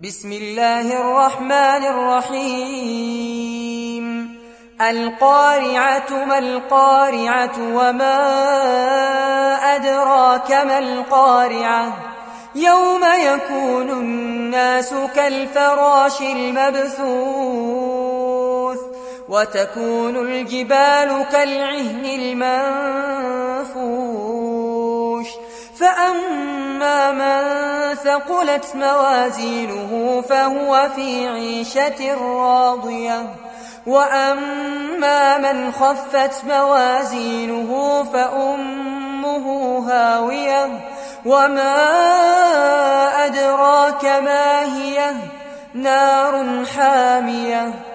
بسم الله الرحمن الرحيم القارعة ما القارعة وما أدراك ما القارعة يوم يكون الناس كالفراش المبثوث وتكون الجبال كالعهن المنفوش فأما من ثقلت موازينه فهو في عيشة راضية وأما من خفت موازينه فأمه هاوية وما أدراك ما هي نار حامية